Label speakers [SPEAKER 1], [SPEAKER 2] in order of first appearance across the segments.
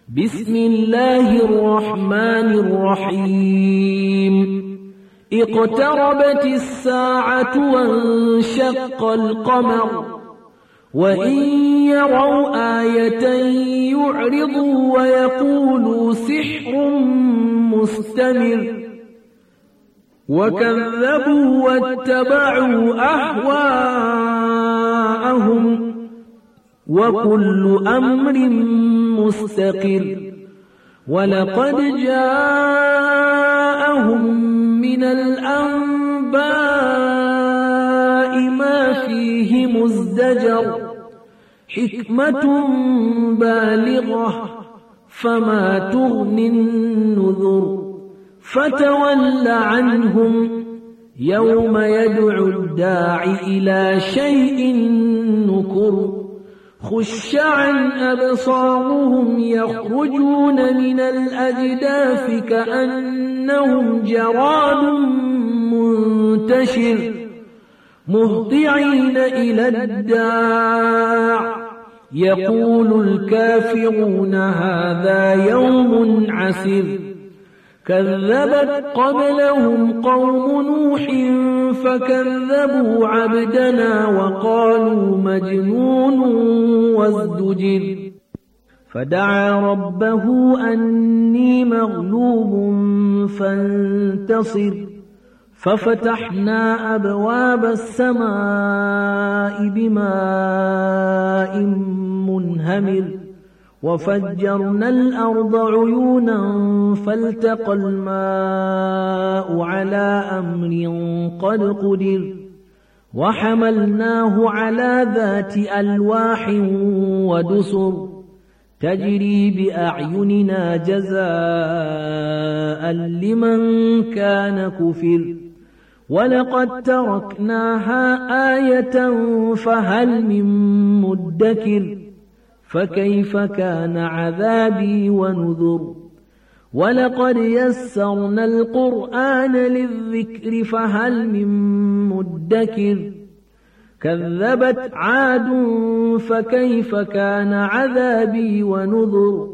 [SPEAKER 1] بسم الله الرحمن الرحيم اقتربت الساعة وانشق القمر وإن يروا آية يعرضوا ويقولوا سحر مستمر وكذبوا واتبعوا أهواءهم وكل أمر مستقر ولقد جاءهم من الأنباء ما فيه مزدجر حكمة بالغة فما تغني النذر فتول عنهم يوم يدعو الداعي إلى شيء نكر خش عن أبصارهم يخرجون من الأجداث كأنهم جراد منتشر مهطعين إلى الداع يقول الكافرون هذا يوم عسر كذبت قبلهم قوم نوح فكذبوا عبدنا وقالوا مجنون وازدجر فدعا ربه أني مغلوب فانتصر ففتحنا أبواب السماء بماء منهمر وفجرنا الأرض عيونا فالتقى الماء على أمر قد قدر وحملناه على ذات ألواح ودسر تجري بأعيننا جزاء لمن كان كفر ولقد تركناها آية فهل من مدكر فكيف كان عذابي ونذر ولقد يسرنا القرآن للذكر فهل من مدكر كذبت عاد فكيف كان عذابي ونذر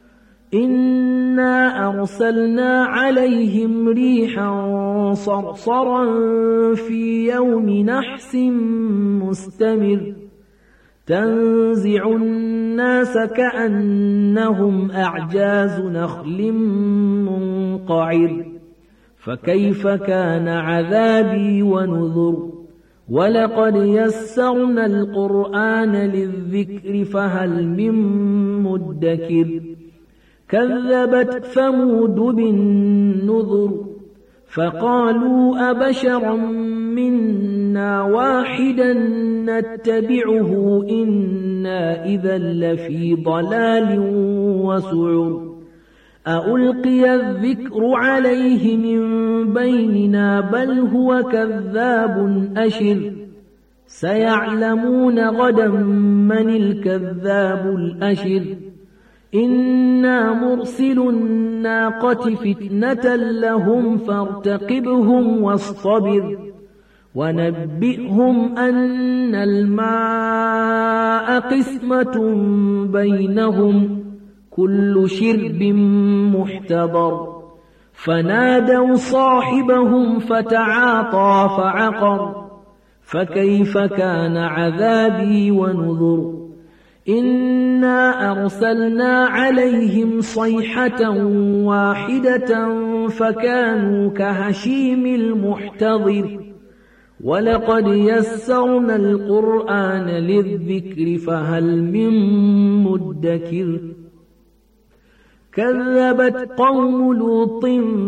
[SPEAKER 1] إنا أرسلنا عليهم ريحا صرصرا في يوم نحس مستمر تنزع الناس كأنهم أعجاز نخل منقعر فكيف كان عذابي ونذر ولقد يسرنا القرآن للذكر فهل من مدكر كذبت ثمود بالنذر فقالوا أبشرا منا واحدا نتبعه إنا إذا لفي ضلال وسعر ألقي الذكر عليه من بيننا بل هو كذاب أشر سيعلمون غدا من الكذاب الأشر إنا مرسل الناقة فتنة لهم فارتقبهم واصطبر ونبئهم أن الماء قسمة بينهم كل شرب محتضر فنادوا صاحبهم فتعاطى فعقر فكيف كان عذابي ونذر إنا أرسلنا عليهم صيحة واحدة فكانوا كهشيم المحتضر ولقد يسرنا القرآن للذكر فهل من مدكر كذبت قوم لوط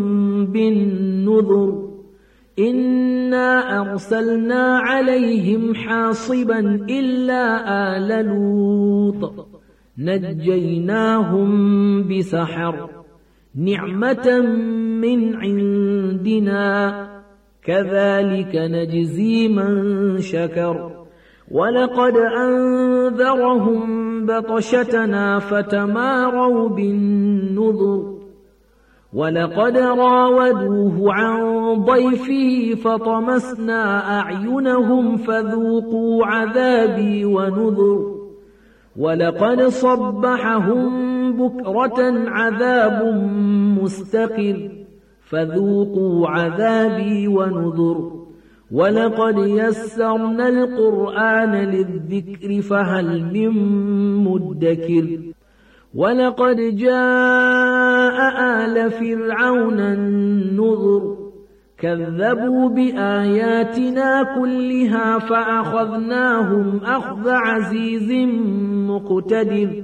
[SPEAKER 1] بالنذر إنا أرسلنا عليهم حاصبا إلا آل لوط نجيناهم بسحر نعمة من عندنا كذلك نجزي من شكر ولقد أنذرهم بطشتنا فتماروا بالنذر ولقد راودوه عن ضيفه فطمسنا أعينهم فذوقوا عذابي ونذر ولقد صبحهم بكرة عذاب مستقر فذوقوا عذابي ونذر ولقد يسرنا القرآن للذكر فهل من مدكر ولقد جاء آل فرعون النذر كذبوا بآياتنا كلها فأخذناهم أخذ عزيز مقتدر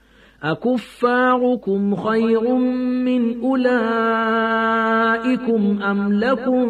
[SPEAKER 1] أكفاركم خير من أولئكم أم لكم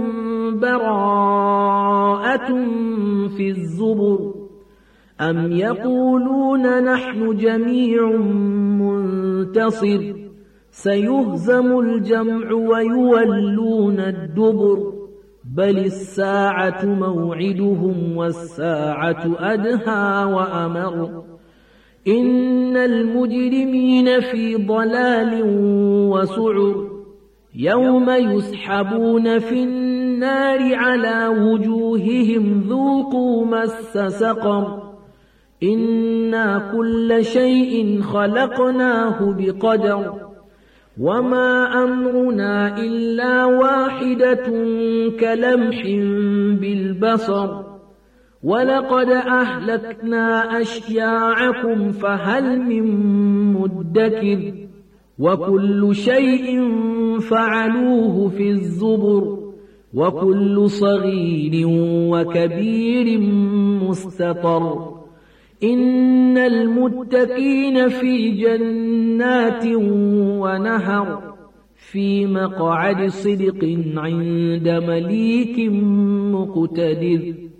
[SPEAKER 1] براءة في الزبر أم يقولون نحن جميع منتصر سيهزم الجمع ويولون الدبر بل الساعة موعدهم والساعة أدهى وأمر إن المجرمين في ضلال وسعر يوم يسحبون في النار على وجوههم ذوقوا مس سقر إنا كل شيء خلقناه بقدر وما أمرنا إلا واحدة كلمح بالبصر ولقد أهلكنا أشياعكم فهل من مدكر وكل شيء فعلوه في الزبر وكل صغير وكبير مستطر إن المتقين في جنات ونهر في مقعد صدق عند مليك مقتدر